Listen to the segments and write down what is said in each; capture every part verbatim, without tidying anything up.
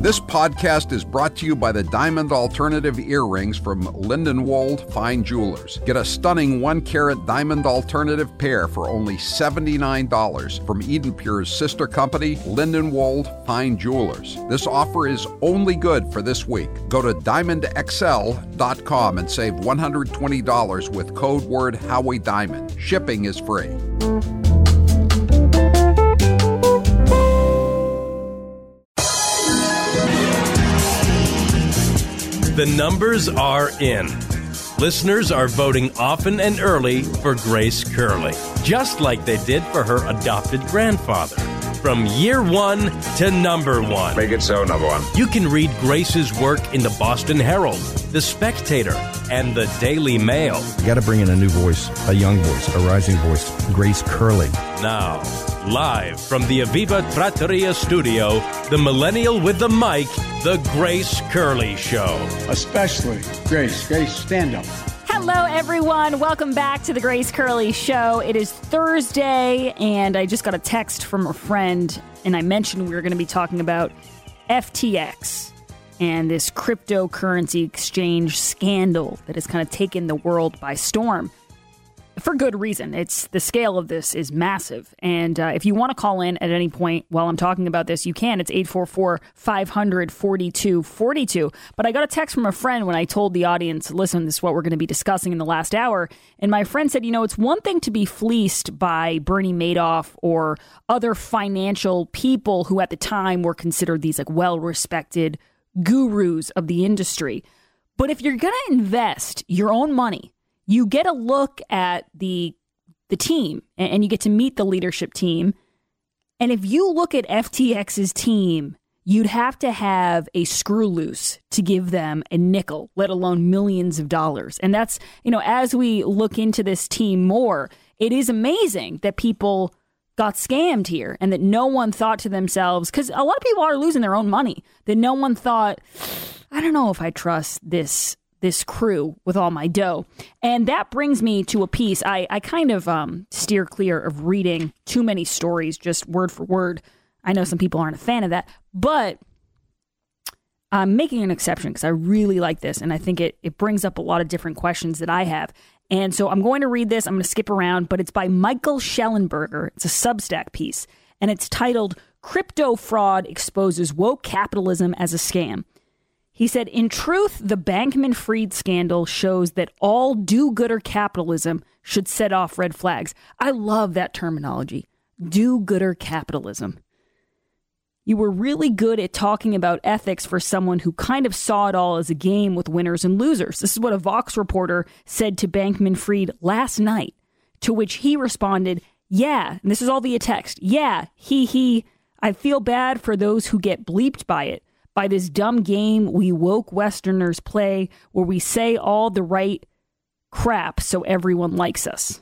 This podcast is brought to you by the Diamond Alternative Earrings from Lindenwold Fine Jewelers. Get a stunning one-carat Diamond Alternative pair for only seventy-nine dollars from Eden Pure's sister company, Lindenwold Fine Jewelers. This offer is only good for this week. Go to diamond x l dot com and save one hundred twenty dollars with code word Howie Diamond. Shipping is free. The numbers are in. Listeners are voting often and early for Grace Curley, just like they did for her adopted grandfather. From year one to number one. Make it so, number one. You can read Grace's work in the Boston Herald, the Spectator, and the Daily Mail. You got to bring in a new voice, a young voice, a rising voice, Grace Curley. Now, live from the Aviva Trattoria studio, the millennial with the mic, The Grace Curley Show. Especially Grace. Grace, stand up. Hello, everyone. Welcome back to The Grace Curley Show. It is Thursday, and I just got a text from a friend, and I mentioned we were going to be talking about F T X and this cryptocurrency exchange scandal that has kind of taken the world by storm. For good reason. It's the scale of this is massive. And uh, if you want to call in at any point while I'm talking about this, you can. It's eight four four, five hundred, forty-two forty-two. But I got a text from a friend when I told the audience, listen, this is what we're going to be discussing in the last hour. And my friend said, you know, it's one thing to be fleeced by Bernie Madoff or other financial people who at the time were considered these like well-respected gurus of the industry. But if you're going to invest your own money, you get a look at the the team and you get to meet the leadership team. And if you look at F T X's team, you'd have to have a screw loose to give them a nickel, let alone millions of dollars. And that's, you know, as we look into this team more, it is amazing that people got scammed here and that no one thought to themselves, because a lot of people are losing their own money, that no one thought, I don't know if I trust this this crew with all my dough. And that brings me to a piece. I, I kind of um, steer clear of reading too many stories, just word for word. I know some people aren't a fan of that, but I'm making an exception because I really like this. And I think it, it brings up a lot of different questions that I have. And so I'm going to read this. I'm going to skip around, but it's by Michael Schellenberger. It's a Substack piece, and it's titled, Crypto Fraud Exposes Woke Capitalism as a Scam. He said, in truth, the Bankman-Fried scandal shows that all do-gooder capitalism should set off red flags. I love that terminology, do-gooder capitalism. You were really good at talking about ethics for someone who kind of saw it all as a game with winners and losers. This is what a Vox reporter said to Bankman-Fried last night, to which he responded, yeah, and this is all via text, yeah, he, he, I feel bad for those who get bleeped by it. By this dumb game we woke Westerners play where we say all the right crap so everyone likes us.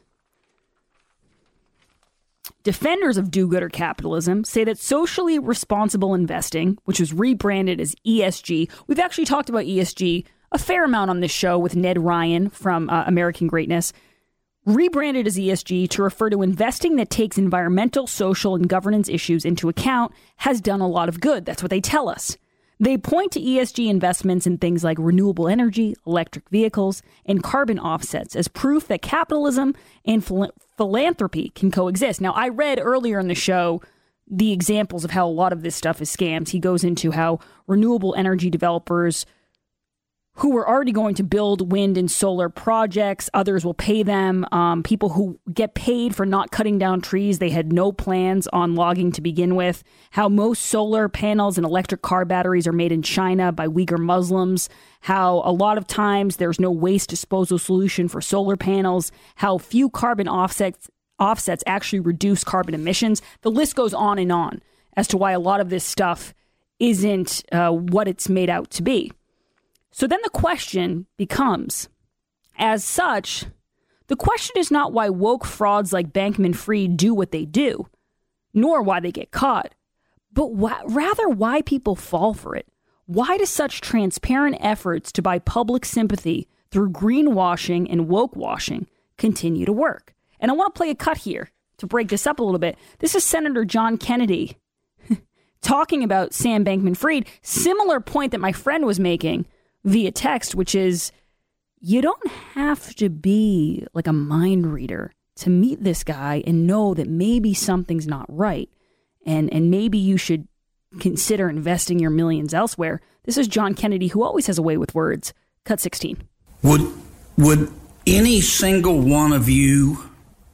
Defenders of do-gooder capitalism say that socially responsible investing, which was rebranded as E S G, we've actually talked about E S G a fair amount on this show with Ned Ryan from uh, American Greatness, rebranded as E S G to refer to investing that takes environmental, social, and governance issues into account, has done a lot of good. That's what they tell us. They point to E S G investments in things like renewable energy, electric vehicles, and carbon offsets as proof that capitalism and phil- philanthropy can coexist. Now, I read earlier in the show the examples of how a lot of this stuff is scams. He goes into how renewable energy developers who were already going to build wind and solar projects, others will pay them. Um, people who get paid for not cutting down trees, they had no plans on logging to begin with. How most solar panels and electric car batteries are made in China by Uyghur Muslims. How a lot of times there's no waste disposal solution for solar panels. How few carbon offsets offsets actually reduce carbon emissions. The list goes on and on as to why a lot of this stuff isn't uh, what it's made out to be. So then the question becomes, as such, the question is not why woke frauds like Bankman-Fried do what they do, nor why they get caught, but wh- rather why people fall for it. Why do such transparent efforts to buy public sympathy through greenwashing and woke washing continue to work? And I want to play a cut here to break this up a little bit. This is Senator John Kennedy talking about Sam Bankman-Fried. Similar point that my friend was making via text, which is you don't have to be like a mind reader to meet this guy and know that maybe something's not right. And, and maybe you should consider investing your millions elsewhere. This is John Kennedy, who always has a way with words. Cut sixteen. Would, would any single one of you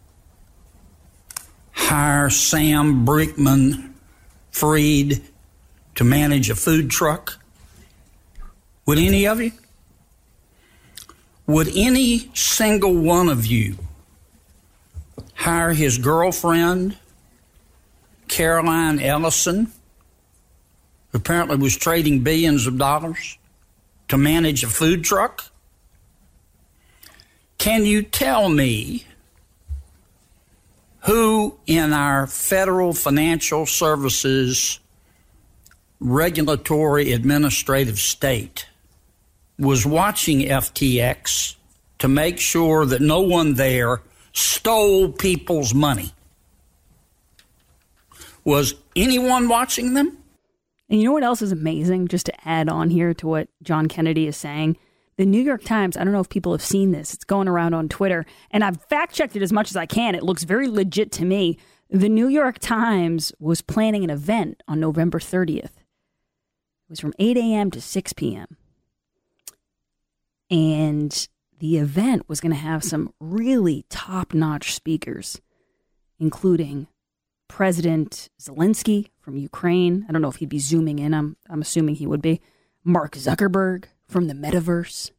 hire Sam Bankman-Fried to manage a food truck? Would any of you? Would any single one of you hire his girlfriend, Caroline Ellison, who apparently was trading billions of dollars, to manage a food truck? Can you tell me who in our federal financial services regulatory administrative state was watching F T X to make sure that no one there stole people's money? Was anyone watching them? And you know what else is amazing, just to add on here to what John Kennedy is saying? The New York Times, I don't know if people have seen this. It's going around on Twitter, and I've fact-checked it as much as I can. It looks very legit to me. The New York Times was planning an event on November thirtieth. It was from eight a.m. to six p.m. And the event was going to have some really top-notch speakers, including President Zelensky from Ukraine. I don't know if he'd be zooming in. I'm, I'm assuming he would be. Mark Zuckerberg from the metaverse.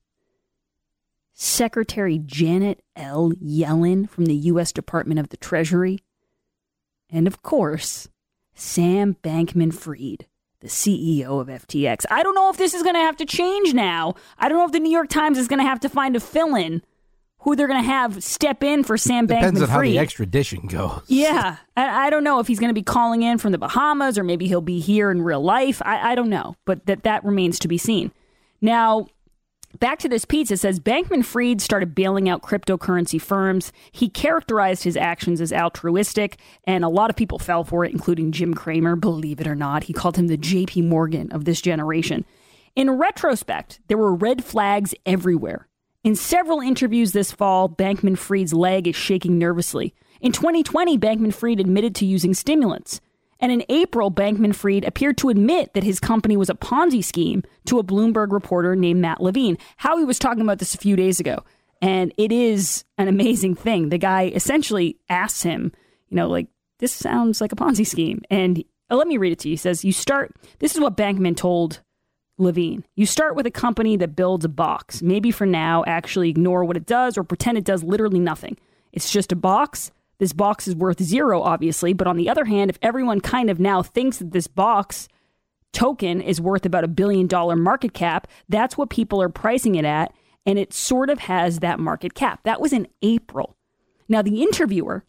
Secretary Janet L. Yellen from the U S Department of the Treasury. And of course, Sam Bankman-Fried, the C E O of F T X. I don't know if this is going to have to change now. I don't know if the New York Times is going to have to find a fill-in who they're going to have step in for Sam Bankman-Fried. Depends on how the extradition goes. Yeah. I, I don't know if he's going to be calling in from the Bahamas or maybe he'll be here in real life. I, I don't know. But that, that remains to be seen. Now, back to this piece. It says Bankman-Fried started bailing out cryptocurrency firms. He characterized his actions as altruistic, and a lot of people fell for it, including Jim Cramer, believe it or not. He called him the J P Morgan of this generation. In retrospect, there were red flags everywhere. In several interviews this fall, Bankman-Fried's leg is shaking nervously. In twenty twenty, Bankman-Fried admitted to using stimulants. And in April, Bankman-Fried appeared to admit that his company was a Ponzi scheme to a Bloomberg reporter named Matt Levine. Howie was talking about this a few days ago, and it is an amazing thing. The guy essentially asks him, you know, like, this sounds like a Ponzi scheme. And uh, let me read it to you. He says, you start, this is what Bankman told Levine. You start with a company that builds a box. Maybe for now, actually ignore what it does or pretend it does literally nothing. It's just a box. This box is worth zero, obviously. But on the other hand, if everyone kind of now thinks that this box token is worth about a billion dollar market cap, that's what people are pricing it at. And it sort of has that market cap. That was in April. Now, the interviewer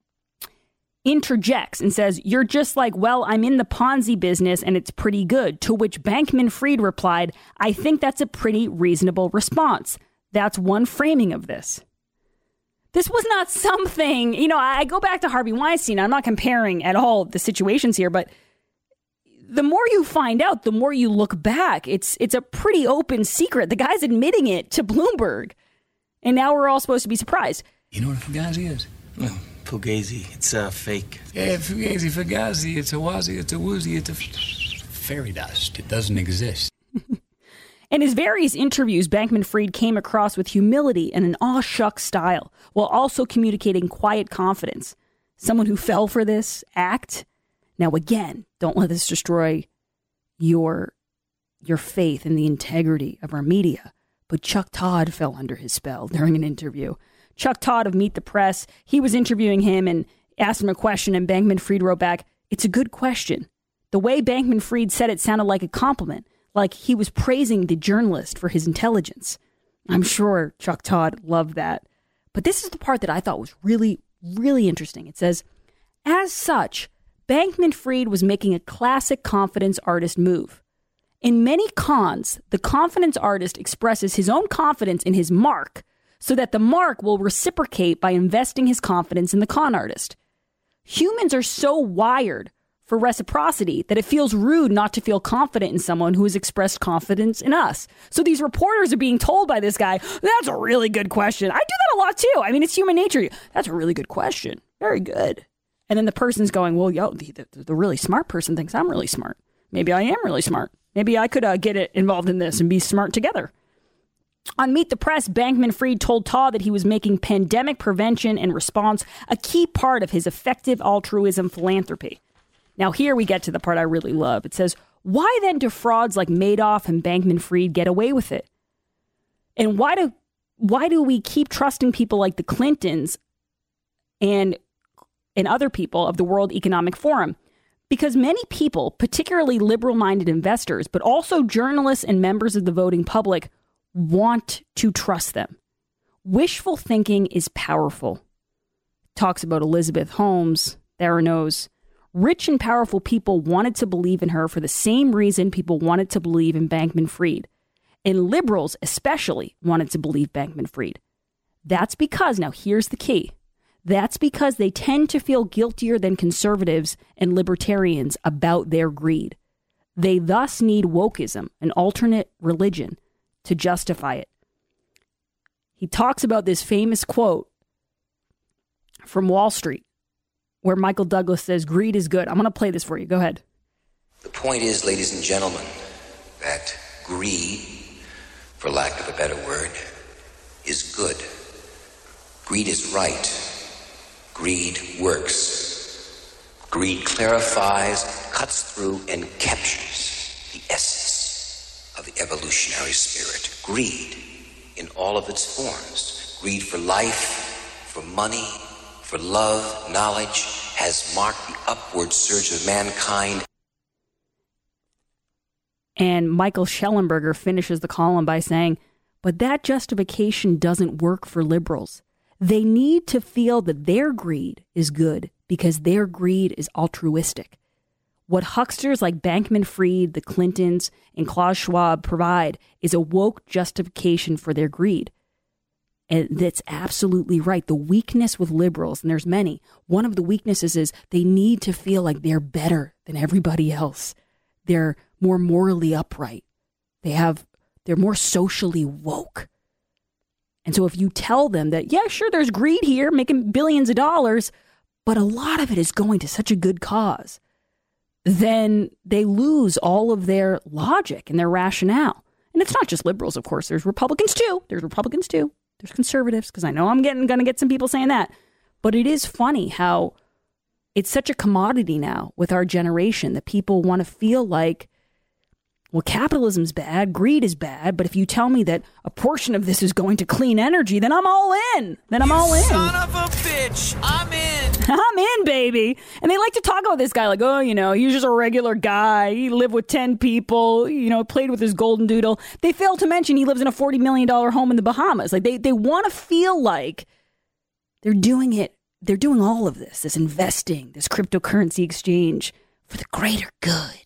interjects and says, you're just like, well, I'm in the Ponzi business and it's pretty good. To which Bankman-Fried replied, I think that's a pretty reasonable response. That's one framing of this. This was not something, you know, I go back to Harvey Weinstein. I'm not comparing at all the situations here, but the more you find out, the more you look back. It's it's a pretty open secret. The guy's admitting it to Bloomberg. And now we're all supposed to be surprised. You know what a Fugazi is? Oh, Fugazi. It's a uh, fake. Yeah, Fugazi, Fugazi. It's a wazi, it's a woozy, it's a fairy dust. It doesn't exist. In his various interviews, Bankman-Fried came across with humility and an aw-shuck style, while also communicating quiet confidence. Someone who fell for this act. Now, again, don't let this destroy your, your faith in the integrity of our media. But Chuck Todd fell under his spell during an interview. Chuck Todd of Meet the Press, he was interviewing him and asked him a question, and Bankman-Fried wrote back, it's a good question. The way Bankman-Fried said it sounded like a compliment, like he was praising the journalist for his intelligence. I'm sure Chuck Todd loved that. But this is the part that I thought was really, really interesting. It says, as such, Bankman-Fried was making a classic confidence artist move. In many cons, the confidence artist expresses his own confidence in his mark so that the mark will reciprocate by investing his confidence in the con artist. Humans are so wired for reciprocity, that it feels rude not to feel confident in someone who has expressed confidence in us. So these reporters are being told by this guy, that's a really good question. I do that a lot too. I mean, it's human nature. That's a really good question. Very good. And then the person's going, well, yo, the, the, the really smart person thinks I'm really smart. Maybe I am really smart. Maybe I could uh, get it involved in this and be smart together. On Meet the Press, Bankman-Fried told Todd that he was making pandemic prevention and response a key part of his effective altruism philanthropy. Now, here we get to the part I really love. It says, why then do frauds like Madoff and Bankman-Fried get away with it? And why do why do we keep trusting people like the Clintons and, and other people of the World Economic Forum? Because many people, particularly liberal-minded investors, but also journalists and members of the voting public, want to trust them. Wishful thinking is powerful. Talks about Elizabeth Holmes, Theranos. Rich and powerful people wanted to believe in her for the same reason people wanted to believe in Bankman-Fried. And liberals especially wanted to believe Bankman-Fried. That's because, now here's the key, that's because they tend to feel guiltier than conservatives and libertarians about their greed. They thus need wokeism, an alternate religion, to justify it. He talks about this famous quote from Wall Street, where Michael Douglas says, greed is good. I'm going to play this for you. Go ahead. The point is, ladies and gentlemen, that greed, for lack of a better word, is good. Greed is right. Greed works. Greed clarifies, cuts through, and captures the essence of the evolutionary spirit. Greed in all of its forms. Greed for life, for money, for love, knowledge, has marked the upward surge of mankind. And Michael Schellenberger finishes the column by saying, but that justification doesn't work for liberals. They need to feel that their greed is good because their greed is altruistic. What hucksters like Bankman-Fried, the Clintons, and Klaus Schwab provide is a woke justification for their greed. And that's absolutely right. The weakness with liberals, and there's many, one of the weaknesses is they need to feel like they're better than everybody else. They're more morally upright. They have, they're more socially woke. And so if you tell them that, yeah, sure, there's greed here, making billions of dollars, but a lot of it is going to such a good cause, then they lose all of their logic and their rationale. And it's not just liberals, of course. There's Republicans too. There's Republicans too. There's conservatives, because I know I'm getting going to get some people saying that. But it is funny how it's such a commodity now with our generation that people want to feel like, well, capitalism's bad, greed is bad, but if you tell me that a portion of this is going to clean energy, then I'm all in. Then I'm you all in. Son of a bitch, I'm in. I'm in, baby. And they like to talk about this guy like, oh, you know, he's just a regular guy. He lived with ten people, you know, played with his golden doodle. They fail to mention he lives in a forty million dollars home in the Bahamas. Like they, they want to feel like they're doing it. They're doing all of this, this investing, this cryptocurrency exchange for the greater good.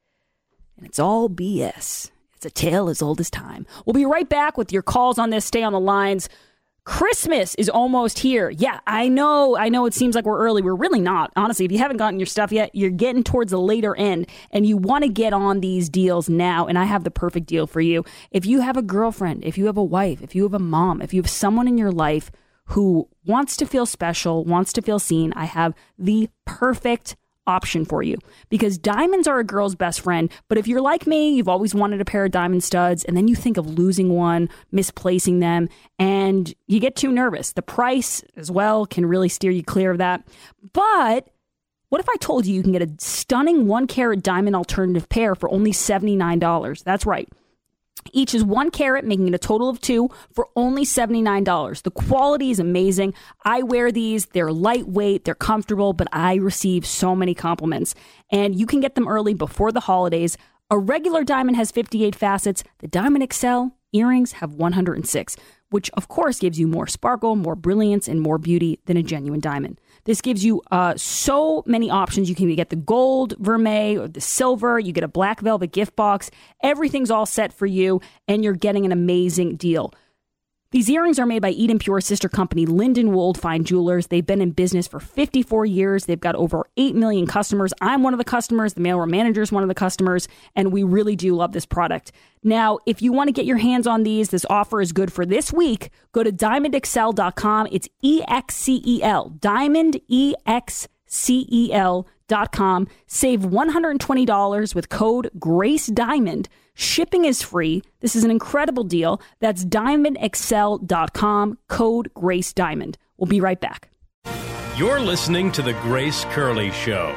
And it's all B S. It's a tale as old as time. We'll be right back with your calls on this. Stay on the lines. Christmas is almost here. Yeah, I know. I know it seems like we're early. We're really not. Honestly, if you haven't gotten your stuff yet, you're getting towards the later end and you want to get on these deals now. And I have the perfect deal for you. If you have a girlfriend, if you have a wife, if you have a mom, if you have someone in your life who wants to feel special, wants to feel seen, I have the perfect option for you, because diamonds are a girl's best friend. But if you're like me, you've always wanted a pair of diamond studs and then you think of losing one, misplacing them, and you get too nervous. The price as well can really steer you clear of that. But what if I told you you can get a stunning one carat diamond alternative pair for only seventy-nine dollars? That's right. Each is one carat, making it a total of two for only seventy-nine dollars. The quality is amazing. I wear these. They're lightweight. They're comfortable, but I receive so many compliments. And you can get them early before the holidays. A regular diamond has fifty-eight facets. The Diamond X L earrings have one hundred six, which of course gives you more sparkle, more brilliance, and more beauty than a genuine diamond. This gives you uh, so many options. You can get the gold vermeil or the silver. You get a black velvet gift box. Everything's all set for you, and you're getting an amazing deal. These earrings are made by Eden Pure's sister company, Lindenwold Fine Jewelers. They've been in business for fifty-four years. They've got over eight million customers. I'm one of the customers. The mailroom manager is one of the customers. And we really do love this product. Now, if you want to get your hands on these, this offer is good for this week. Go to diamond excel dot com. It's E X C E L. Diamond E X C E L dot com. Save one hundred twenty dollars with code GRACEDIAMOND. Shipping is free. This is an incredible deal. That's diamond excel dot com, code GRACEDIAMOND. We'll be right back. You're listening to The Grace Curley Show.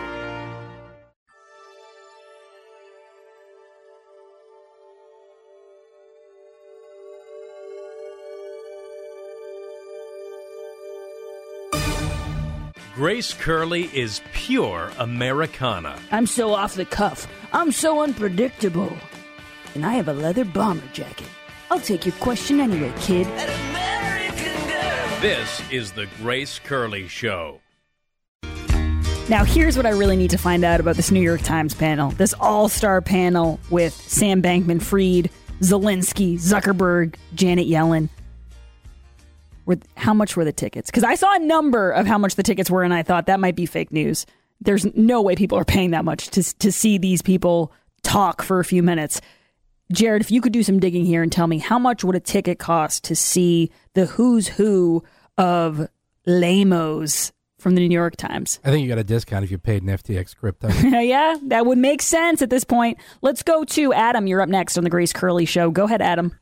Grace Curley is pure Americana. I'm so off the cuff. I'm so unpredictable. And I have a leather bomber jacket. I'll take your question anyway, kid. This is The Grace Curley Show. Now, here's what I really need to find out about this New York Times panel. This all-star panel with Sam Bankman-Fried, Zelensky, Zuckerberg, Janet Yellen. Were, how much were the tickets? Because I saw a number of how much the tickets were, and I thought that might be fake news. There's no way people are paying that much to to see these people talk for a few minutes. Jared, if you could do some digging here and tell me how much would a ticket cost to see the who's who of lamos from the New York Times? I think you got a discount if you paid in F T X crypto. Yeah, that would make sense at this point. Let's go to Adam. You're up next on the Grace Curley Show. Go ahead, Adam.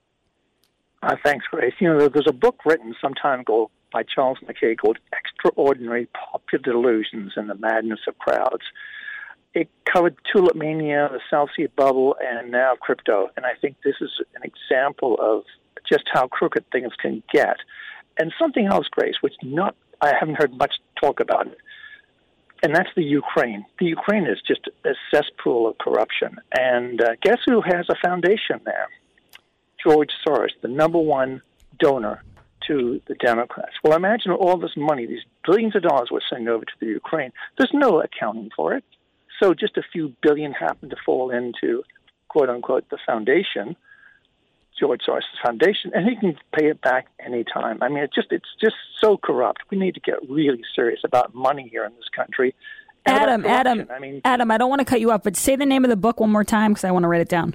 Uh, thanks, Grace. You know, there's a book written some time ago by Charles Mackay called Extraordinary Popular Delusions and the Madness of Crowds. It covered tulip mania, the Celsius bubble, and now crypto. And I think this is an example of just how crooked things can get. And something else, Grace, which not I haven't heard much talk about it, and that's the Ukraine. The Ukraine is just a cesspool of corruption. And uh, guess who has a foundation there? George Soros, the number one donor to the Democrats. Well, imagine all this money, these billions of dollars we're sending over to the Ukraine. There's no accounting for it. So just a few billion happen to fall into, quote-unquote, the foundation, George Soros' foundation, and he can pay it back anytime. I mean, it just it's just so corrupt. We need to get really serious about money here in this country. Adam, Adam, I mean, Adam, I don't want to cut you off, but say the name of the book one more time because I want to write it down.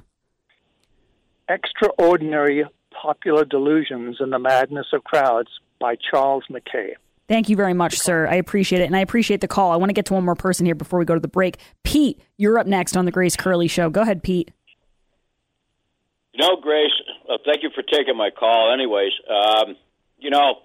Extraordinary Popular Delusions and the Madness of Crowds by Charles Mackay. Thank you very much, sir. I appreciate it, and I appreciate the call. I want to get to one more person here before we go to the break. Pete, you're up next on the Grace Curley Show. Go ahead, Pete. You know, Grace, uh, thank you for taking my call anyways. Um, you know,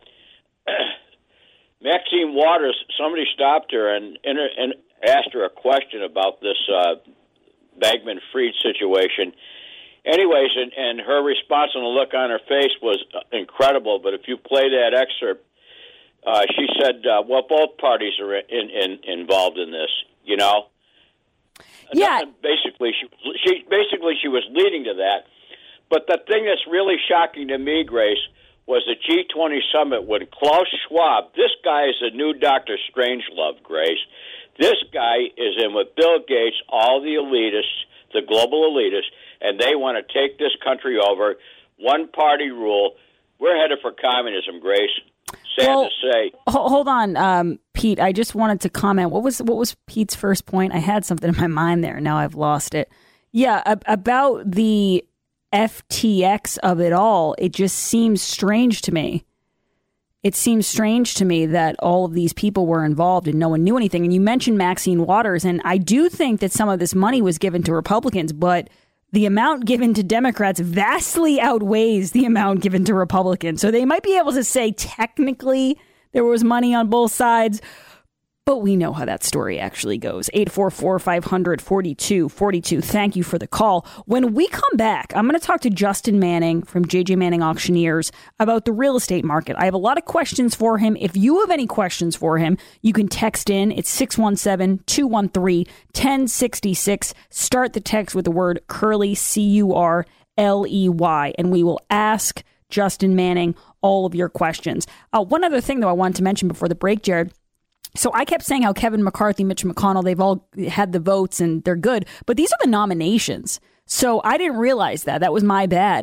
Maxine Waters, somebody stopped her and, and, and asked her a question about this uh, Bankman-Fried situation. Anyways, and, and her response and the look on her face was incredible. But if you play that excerpt, uh, she said, uh, well, both parties are in, in, involved in this, you know? Yeah. And basically, she, she basically she was leading to that. But the thing that's really shocking to me, Grace, was the G twenty summit when Klaus Schwab, this guy is the new Doctor Strangelove, Grace. This guy is in with Bill Gates, all the elitists, the global elitists, and they want to take this country over. One-party rule. We're headed for communism, Grace. Sad well, to say. Hold on, um, Pete. I just wanted to comment. What was what was Pete's first point? I had something in my mind there. Now I've lost it. Yeah, ab- about the F T X of it all. It just seems strange to me. It seems strange to me that all of these people were involved and no one knew anything. And you mentioned Maxine Waters, and I do think that some of this money was given to Republicans, but the amount given to Democrats vastly outweighs the amount given to Republicans. So they might be able to say technically there was money on both sides, but we know how that story actually goes. eight four four, five hundred, forty-two forty-two. Thank you for the call. When we come back, I'm going to talk to Justin Manning from J J Manning Auctioneers about the real estate market. I have a lot of questions for him. If you have any questions for him, you can text in. It's six one seven, two one three, one oh six six. Start the text with the word Curley, C U R L E Y, and we will ask Justin Manning all of your questions. Uh, one other thing, though, I wanted to mention before the break, Jared. So I kept saying how Kevin McCarthy, Mitch McConnell, they've all had the votes and they're good. But these are the nominations. So I didn't realize that. That was my bad.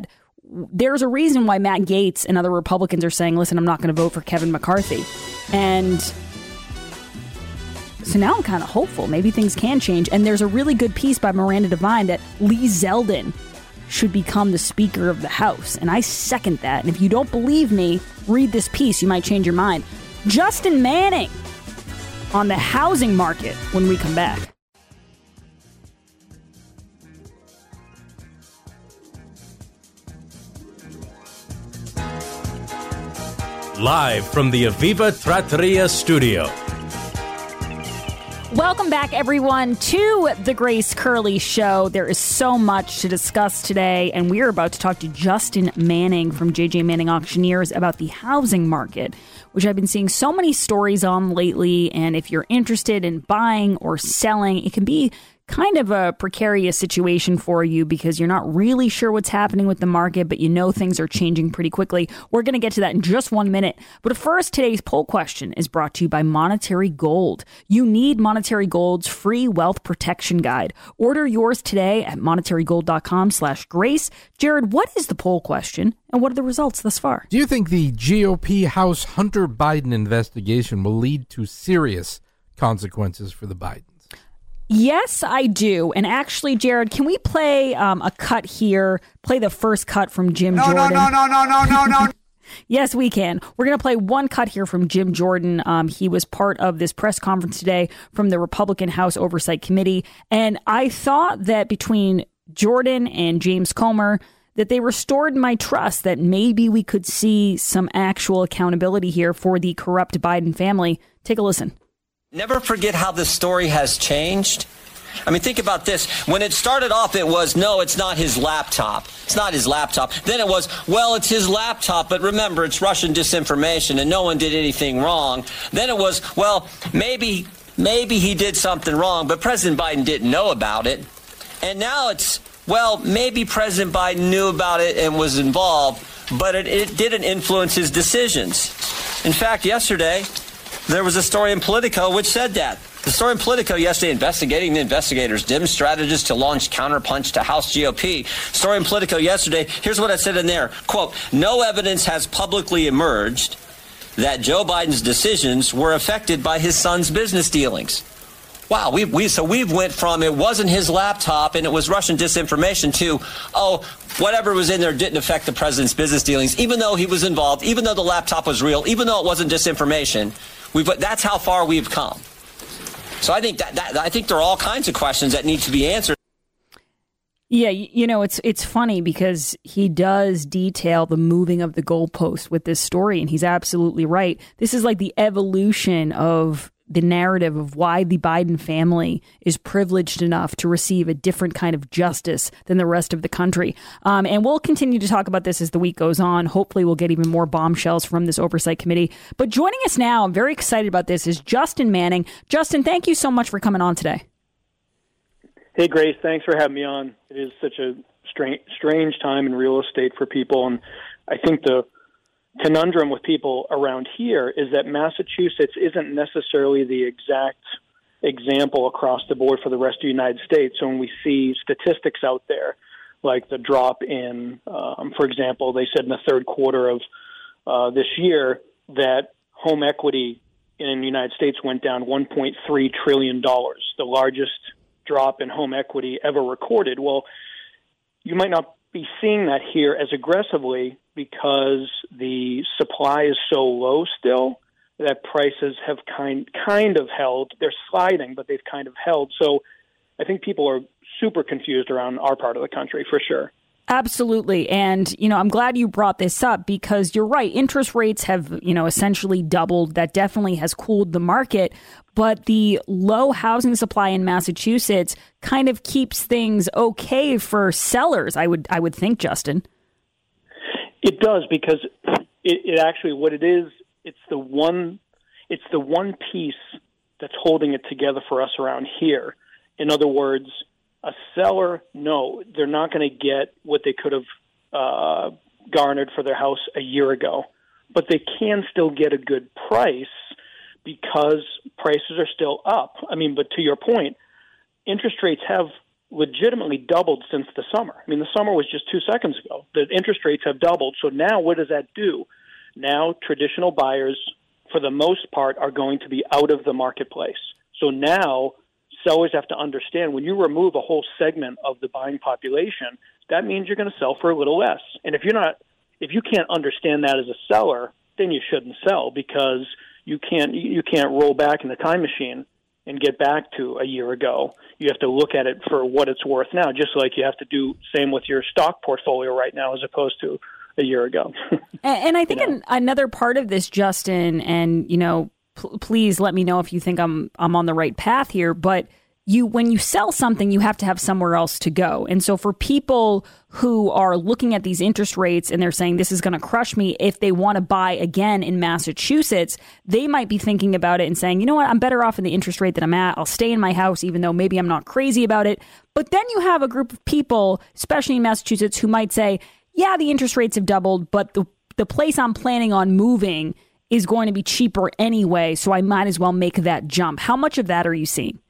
there's a reason why Matt Gaetz and other Republicans are saying, listen, I'm not going to vote for Kevin McCarthy. And so now I'm kind of hopeful. Maybe things can change. And there's a really good piece by Miranda Devine that Lee Zeldin should become the Speaker of the House. And I second that. And if you don't believe me, read this piece. You might change your mind. Justin Manning on the housing market when we come back. Live from the Aviva Trattoria studio. Welcome back, everyone, to the Grace Curley Show. There is so much to discuss today, and we are about to talk to Justin Manning from J J Manning Auctioneers about the housing market, which I've been seeing so many stories on lately. And if you're interested in buying or selling, it can be kind of a precarious situation for you because you're not really sure what's happening with the market, but you know things are changing pretty quickly. We're going to get to that in just one minute. But first, today's poll question is brought to you by Monetary Gold. You need Monetary Gold's free wealth protection guide. Order yours today at monetarygold.com slash grace. Jared, what is the poll question and what are the results thus far? Do you think the G O P House Hunter Biden investigation will lead to serious consequences for the Bidens? Yes, I do. And actually, Jared, can we play um, a cut here? Play the first cut from Jim no, Jordan. No, no, no, no, no, no, no. Yes, we can. We're going to play one cut here from Jim Jordan. Um, he was part of this press conference today from the Republican House Oversight Committee. And I thought that between Jordan and James Comer, that they restored my trust that maybe we could see some actual accountability here for the corrupt Biden family. Take a listen. Never forget how this story has changed. I mean, think about this. When it started off, it was, no, it's not his laptop. It's not his laptop. Then it was, well, it's his laptop, but remember, it's Russian disinformation and no one did anything wrong. Then it was, well, maybe, maybe he did something wrong, but President Biden didn't know about it. And now it's, well, maybe President Biden knew about it and was involved, but it, it didn't influence his decisions. In fact, yesterday, there was a story in Politico which said that. The story in Politico yesterday, investigating the investigators, dim strategists to launch counterpunch to House G O P. Story in Politico yesterday, here's what I said in there. Quote, no evidence has publicly emerged that Joe Biden's decisions were affected by his son's business dealings. Wow, we we so we've went from it wasn't his laptop and it was Russian disinformation to, oh, whatever was in there didn't affect the president's business dealings, even though he was involved, even though the laptop was real, even though it wasn't disinformation. We've, that's how far we've come. So I think that, that I think there are all kinds of questions that need to be answered. Yeah, you know, it's it's funny because he does detail the moving of the goalpost with this story, and he's absolutely right. This is like the evolution of the narrative of why the Biden family is privileged enough to receive a different kind of justice than the rest of the country. Um, and we'll continue to talk about this as the week goes on. Hopefully we'll get even more bombshells from this oversight committee. But joining us now, I'm very excited about this, is Justin Manning. Justin, thank you so much for coming on today. Hey, Grace, thanks for having me on. It is such a strange, strange time in real estate for people. And I think the conundrum with people around here is that Massachusetts isn't necessarily the exact example across the board for the rest of the United States. So when we see statistics out there, like the drop in, um, for example, they said in the third quarter of uh, this year that home equity in the United States went down one point three trillion dollars, the largest drop in home equity ever recorded. Well, you might not be seeing that here as aggressively because the supply is so low still that prices have kind kind of held. They're sliding, but they've kind of held. So I think people are super confused around our part of the country for sure. Absolutely. And, you know, I'm glad you brought this up because you're right. Interest rates have, you know, essentially doubled. That definitely has cooled the market. But the low housing supply in Massachusetts kind of keeps things okay for sellers, I would I would think, Justin. It does, because it, it actually, what it is, it's the one, it's the one piece that's holding it together for us around here. In other words, a seller, no, they're not going to get what they could have uh, garnered for their house a year ago, but they can still get a good price because prices are still up. I mean, but to your point, interest rates have legitimately doubled since the summer. I mean, the summer was just two seconds ago. The interest rates have doubled. So now what does that do? Now traditional buyers, for the most part, are going to be out of the marketplace. So now sellers have to understand when you remove a whole segment of the buying population, that means you're going to sell for a little less. And if you're not, if you can't understand that as a seller, then you shouldn't sell, because you can't you can't roll back in the time machine and get back to a year ago. You have to look at it for what it's worth now, just like you have to do same with your stock portfolio right now as opposed to a year ago. and, and I think you know? an, another part of this, Justin, and, you know, pl- please let me know if you think I'm I'm on the right path here, but you when you sell something, you have to have somewhere else to go. And so for people who are looking at these interest rates and they're saying this is going to crush me, if they want to buy again in Massachusetts, they might be thinking about it and saying, you know what, I'm better off in the interest rate that I'm at. I'll stay in my house, even though maybe I'm not crazy about it. But then you have a group of people, especially in Massachusetts, who might say, yeah, the interest rates have doubled, but the the place I'm planning on moving is going to be cheaper anyway, so I might as well make that jump. How much of that are you seeing?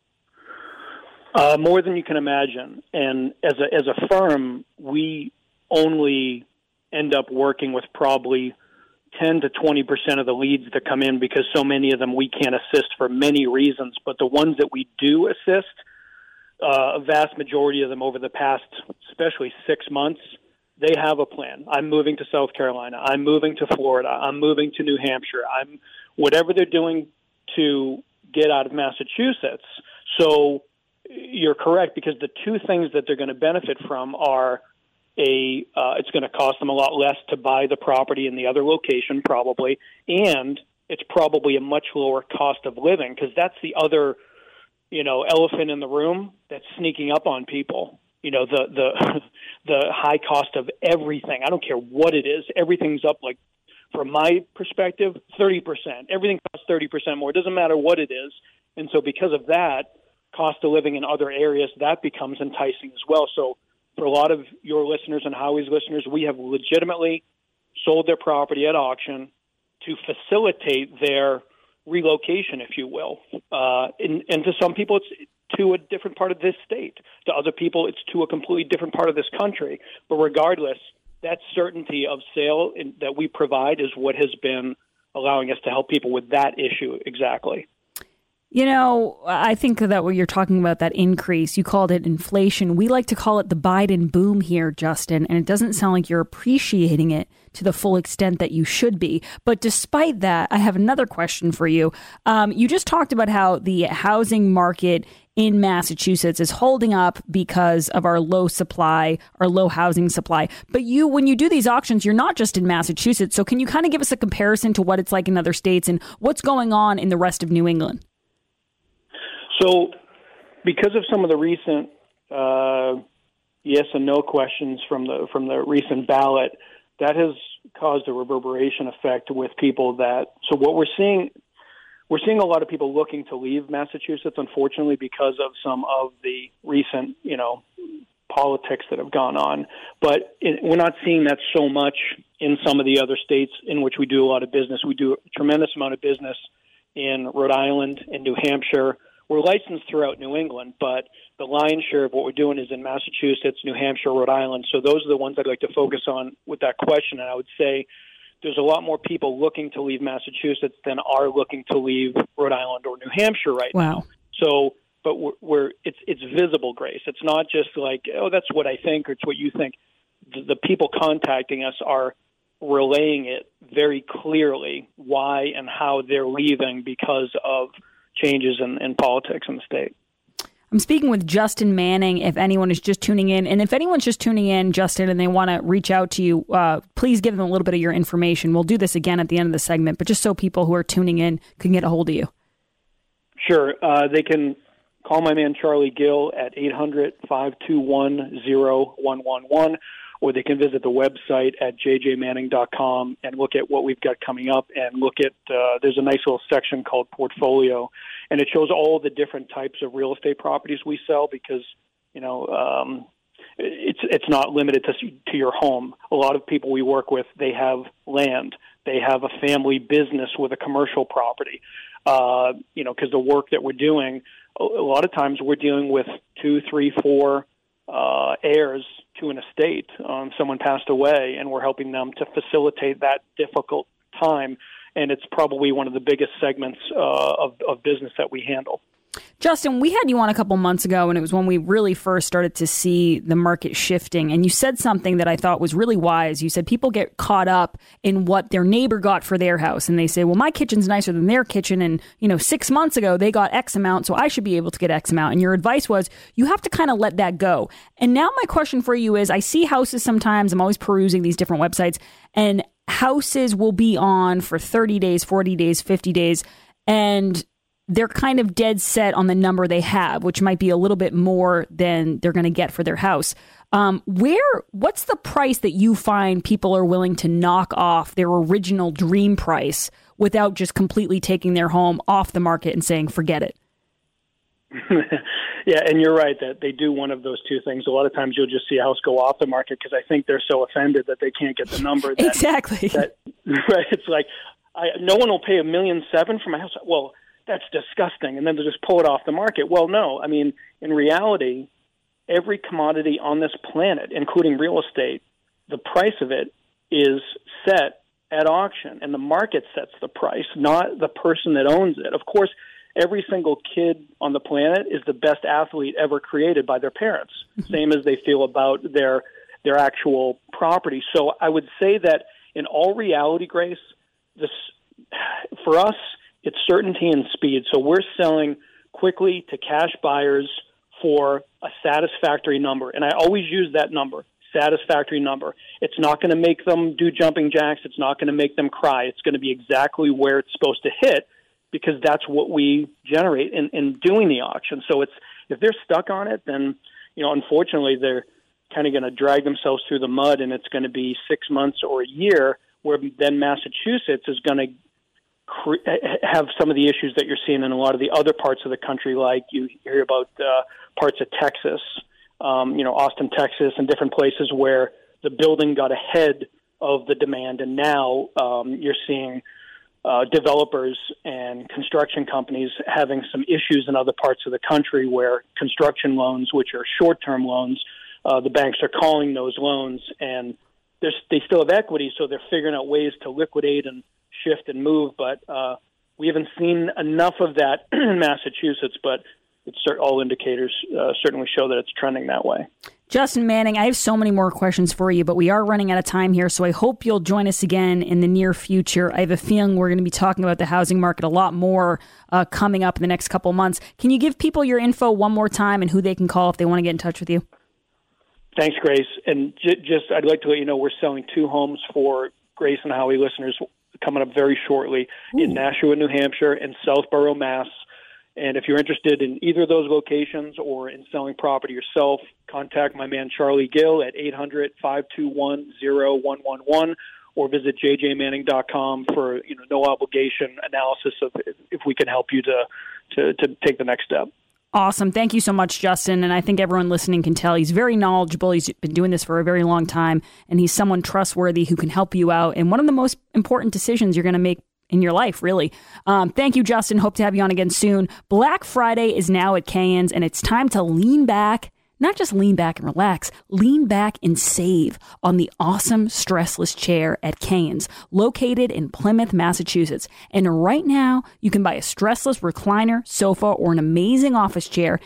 Uh, more than you can imagine. And as a as a firm, we only end up working with probably ten to twenty percent of the leads that come in, because so many of them we can't assist for many reasons. But the ones that we do assist, uh, a vast majority of them over the past, especially six months, they have a plan. I'm moving to South Carolina. I'm moving to Florida. I'm moving to New Hampshire. I'm whatever they're doing to get out of Massachusetts. So you're correct, because the two things that they're going to benefit from are a uh, it's going to cost them a lot less to buy the property in the other location probably, and it's probably a much lower cost of living, because that's the other, you know, elephant in the room that's sneaking up on people. You know, the the the high cost of everything. I don't care what it is. Everything's up, like, from my perspective, thirty percent. Everything costs thirty percent more. It doesn't matter what it is. And so because of that, cost of living in other areas, that becomes enticing as well. So for a lot of your listeners and Howie's listeners, we have legitimately sold their property at auction to facilitate their relocation, if you will. Uh, and, and to some people, it's to a different part of this state. To other people, it's to a completely different part of this country. But regardless, that certainty of sale in, that we provide is what has been allowing us to help people with that issue exactly. You know, I think that what you're talking about, that increase, you called it inflation. We like to call it the Biden boom here, Justin, and it doesn't sound like you're appreciating it to the full extent that you should be. But despite that, I have another question for you. Um, you just talked about how the housing market in Massachusetts is holding up because of our low supply, our low housing supply. But you, when you do these auctions, you're not just in Massachusetts. So can you kind of give us a comparison to what it's like in other states and what's going on in the rest of New England? So because of some of the recent uh, yes and no questions from the from the recent ballot, that has caused a reverberation effect with people that, so what we're seeing, we're seeing a lot of people looking to leave Massachusetts, unfortunately, because of some of the recent, you know, politics that have gone on. But it, we're not seeing that so much in some of the other states in which we do a lot of business. We do a tremendous amount of business in Rhode Island and New Hampshire. We're licensed throughout New England, but the lion's share of what we're doing is in Massachusetts, New Hampshire, Rhode Island. So those are the ones I'd like to focus on with that question. And I would say there's a lot more people looking to leave Massachusetts than are looking to leave Rhode Island or New Hampshire right wow. now. So, but we're, we're it's it's visible, Grace. It's not just like, oh, that's what I think or it's what you think. The, the people contacting us are relaying it very clearly why and how they're leaving because of changes in, in politics in the state. I'm speaking with Justin Manning, if anyone is just tuning in. And if anyone's just tuning in, Justin, and they want to reach out to you, uh, please give them a little bit of your information. We'll do this again at the end of the segment, but just so people who are tuning in can get a hold of you. Sure. Uh, they can call my man Charlie Gill at eight hundred, five two one, zero one one one, or they can visit the website at j j manning dot com and look at what we've got coming up and look at, uh, there's a nice little section called Portfolio, and it shows all the different types of real estate properties we sell because, you know, um, it's it's not limited to to your home. A lot of people we work with, they have land. They have a family business with a commercial property, uh, you know, because the work that we're doing, a lot of times we're dealing with two, three, four uh, heirs to an estate. Um, someone passed away, and we're helping them to facilitate that difficult time. And it's probably one of the biggest segments uh, of, of business that we handle. Justin, we had you on a couple months ago, and it was when we really first started to see the market shifting. And you said something that I thought was really wise. You said people get caught up in what their neighbor got for their house. And they say, well, my kitchen's nicer than their kitchen. And, you know, six months ago, they got X amount, so I should be able to get X amount. And your advice was you have to kind of let that go. And now my question for you is, I see houses sometimes. I'm always perusing these different websites, and houses will be on for thirty days, forty days, fifty days. And they're kind of dead set on the number they have, which might be a little bit more than they're going to get for their house. Um, where, what's the price that you find people are willing to knock off their original dream price without just completely taking their home off the market and saying, forget it? Yeah, and you're right that they do one of those two things. A lot of times you'll just see a house go off the market because I think they're so offended that they can't get the number. That, exactly. That, right. It's like, I, no one will pay a million seven for my house. Well, that's disgusting. And then they'll just pull it off the market. Well, no. I mean, in reality, every commodity on this planet, including real estate, the price of it is set at auction, and the market sets the price, not the person that owns it. Of course, every single kid on the planet is the best athlete ever created by their parents, same as they feel about their their actual property. So I would say that in all reality, Grace, this for us, it's certainty and speed. So we're selling quickly to cash buyers for a satisfactory number. And I always use that number, satisfactory number. It's not going to make them do jumping jacks. It's not going to make them cry. It's going to be exactly where it's supposed to hit, because that's what we generate in, in doing the auction. So it's if they're stuck on it, then, you know, unfortunately, they're kind of going to drag themselves through the mud, and it's going to be six months or a year where then Massachusetts is going to have some of the issues that you're seeing in a lot of the other parts of the country, like you hear about uh, parts of Texas, um, you know, Austin, Texas, and different places where the building got ahead of the demand, and now um, you're seeing uh, developers and construction companies having some issues in other parts of the country where construction loans, which are short-term loans, uh, the banks are calling those loans, and they still have equity, so they're figuring out ways to liquidate and shift and move, but uh, we haven't seen enough of that in Massachusetts, but it's, all indicators uh, certainly show that it's trending that way. Justin Manning, I have so many more questions for you, but we are running out of time here, so I hope you'll join us again in the near future. I have a feeling we're going to be talking about the housing market a lot more uh, coming up in the next couple months. Can you give people your info one more time and who they can call if they want to get in touch with you? Thanks, Grace. And j- just I'd like to let you know we're selling two homes for Grace and Howie listeners coming up very shortly Ooh. in Nashua, New Hampshire, and Southborough, Mass. And if you're interested in either of those locations or in selling property yourself, contact my man Charlie Gill at eight hundred, five two one, zero one one one or visit j j manning dot com for you know no obligation analysis of if we can help you to, to, to take the next step. Awesome. Thank you so much, Justin. And I think everyone listening can tell he's very knowledgeable. He's been doing this for a very long time, and he's someone trustworthy who can help you out in one of the most important decisions you're going to make in your life, really. Um, thank you, Justin. Hope to have you on again soon. Black Friday is now at Cayen's, and it's time to lean back. Not just lean back and relax, lean back and save on the awesome stressless chair at Cayen's, located in Plymouth, Massachusetts. And right now, you can buy a stressless recliner, sofa, or an amazing office chair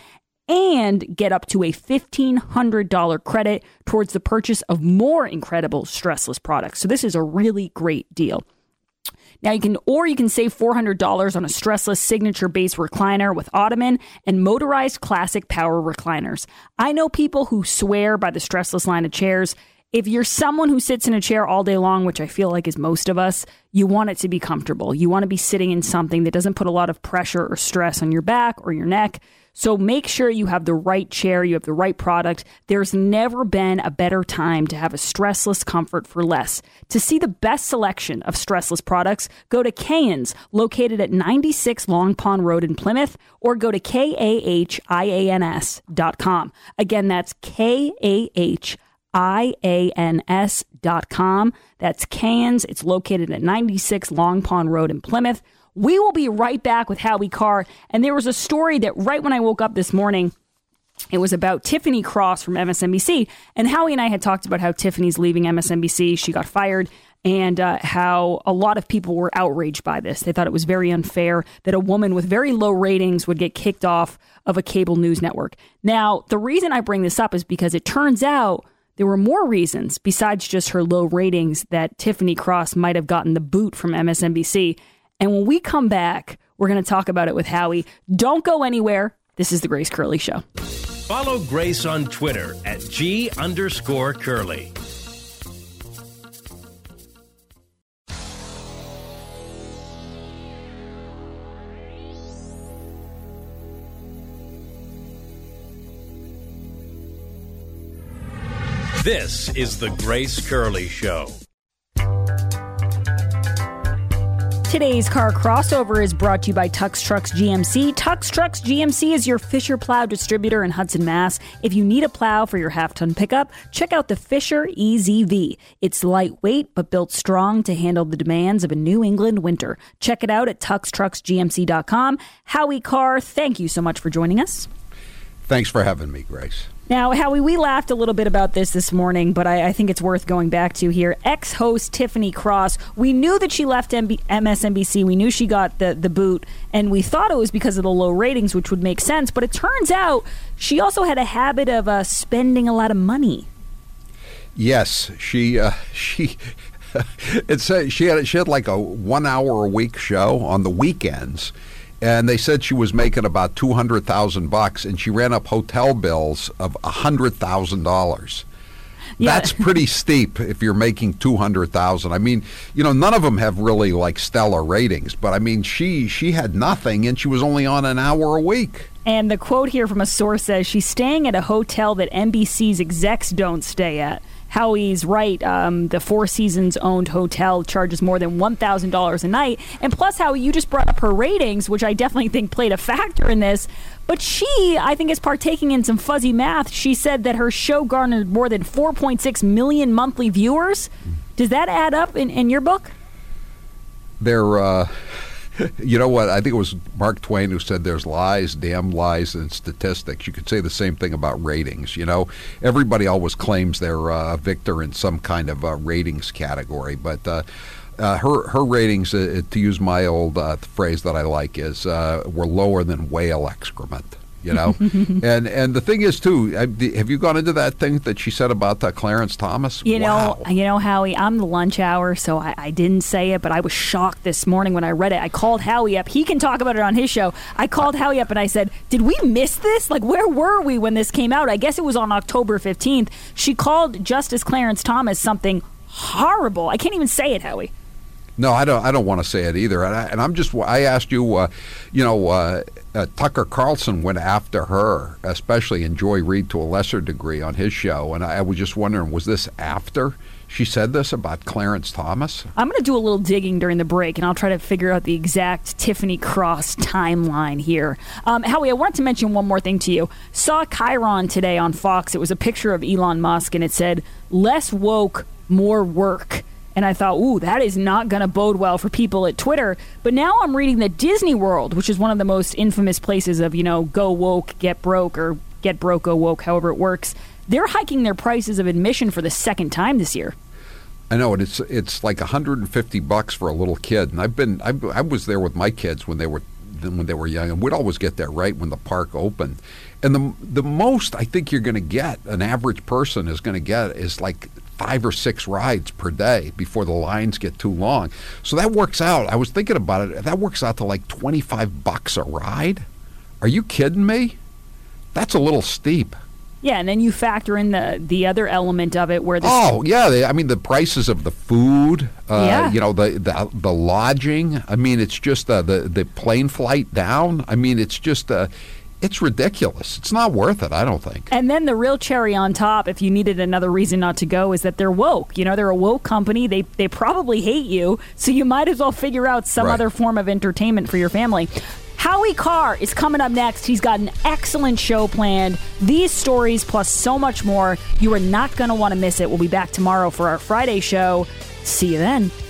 and get up to a fifteen hundred dollars credit towards the purchase of more incredible stressless products. So this is a really great deal. Now you can, or you can save four hundred dollars on a stressless signature-based recliner with ottoman and motorized classic power recliners. I know people who swear by the stressless line of chairs. If you're someone who sits in a chair all day long, which I feel like is most of us, you want it to be comfortable. You want to be sitting in something that doesn't put a lot of pressure or stress on your back or your neck. So make sure you have the right chair, you have the right product. There's never been a better time to have a stressless comfort for less. To see the best selection of stressless products, go to Cayen's, located at ninety-six Long Pond Road in Plymouth, or go to K A H I A N S dot com. Again, that's K A H I A N S dot com. That's Cayen's. It's located at ninety-six Long Pond Road in Plymouth. We will be right back with Howie Carr. And there was a story that right when I woke up this morning, It was about Tiffany Cross from M S N B C. And Howie and I had talked about how Tiffany's leaving M S N B C. She got fired. And uh, how a lot of people were outraged by this. They thought it was very unfair that a woman with very low ratings would get kicked off of a cable news network. Now, the reason I bring this up is because it turns out there were more reasons besides just her low ratings that Tiffany Cross might have gotten the boot from M S N B C. And when we come back, we're going to talk about it with Howie. Don't go anywhere. This is The Grace Curley Show. Follow Grace on Twitter at G underscore Curley. This is The Grace Curley Show. Today's car crossover is brought to you by Tux Trucks G M C. Tux Trucks G M C is your Fisher plow distributor in Hudson, Mass. If you need a plow for your half-ton pickup, check out the Fisher E Z V. It's lightweight but built strong to handle the demands of a New England winter. Check it out at tux trucks g m c dot com. Howie Carr, thank you so much for joining us. Thanks for having me, Grace. Now, Howie, we laughed a little bit about this this morning, but I, I think it's worth going back to here. Ex-host Tiffany Cross, we knew that she left M B- M S N B C. We knew she got the, the boot, and we thought it was because of the low ratings, which would make sense. But it turns out she also had a habit of uh, spending a lot of money. Yes, she uh, she it's uh, she had she had like a one hour a week show on the weekends. And they said she was making about two hundred thousand bucks, and she ran up hotel bills of a hundred thousand dollars. Yeah. That's pretty steep if you're making two hundred thousand. I mean, you know, none of them have really like stellar ratings, but I mean, she she had nothing, and she was only on an hour a week. And the quote here from a source says she's staying at a hotel that N B C's execs don't stay at. Howie's right. Um, the Four Seasons owned hotel charges more than one thousand dollars a night. And plus, Howie, you just brought up her ratings, which I definitely think played a factor in this. But she, I think, is partaking in some fuzzy math. She said that her show garnered more than four point six million monthly viewers. Does that add up in, in your book? They're... Uh... You know what? I think it was Mark Twain who said there's lies, damn lies, and statistics. You could say the same thing about ratings. You know, everybody always claims they're uh, a victor in some kind of uh, ratings category, but uh, uh, her her ratings, uh, to use my old uh, phrase that I like, is uh, were lower than whale excrement. You know, and and the thing is too. Have you gone into that thing that she said about uh, Clarence Thomas? You wow. know, you know, Howie. I'm the lunch hour, so I, I didn't say it, but I was shocked this morning when I read it. I called Howie up. He can talk about it on his show. I called Howie up and I said, "Did we miss this? Like, where were we when this came out?" I guess it was on October fifteenth. She called Justice Clarence Thomas something horrible. I can't even say it, Howie. No, I don't. I don't want to say it either. And, I, and I'm just. I asked you. Uh, you know, uh, uh, Tucker Carlson went after her, especially in Joy Reid to a lesser degree on his show. And I, I was just wondering, was this after she said this about Clarence Thomas? I'm going to do a little digging during the break, and I'll try to figure out the exact Tiffany Cross timeline here. Um, Howie, I wanted to mention one more thing to you. Saw Chiron today on Fox. It was a picture of Elon Musk, and it said, "Less woke, more work." And I thought, ooh, that is not going to bode well for people at Twitter. But now I'm reading that Disney World, which is one of the most infamous places of, you know, go woke, get broke, or get broke, go woke, however it works, they're hiking their prices of admission for the second time this year. I know, and it's it's like one hundred fifty bucks for a little kid. And I've been, I, I was there with my kids when they were when they were young, and we'd always get there right when the park opened. And the the most I think you're going to get, an average person is going to get, is like five or six rides per day before the lines get too long. So that works out. I was thinking about it. That works out to like twenty-five bucks a ride. Are you kidding me? That's a little steep. Yeah, and then you factor in the the other element of it where the oh yeah, they, I mean the prices of the food, uh, yeah. you know the, the the lodging. I mean it's just uh, the the plane flight down. I mean it's just uh, it's ridiculous. It's not worth it, I don't think. And then the real cherry on top, if you needed another reason not to go, is that they're woke. You know, they're a woke company. They they probably hate you, so you might as well figure out some right. other form of entertainment for your family. Howie Carr is coming up next. He's got an excellent show planned. These stories plus so much more. You are not going to want to miss it. We'll be back tomorrow for our Friday show. See you then.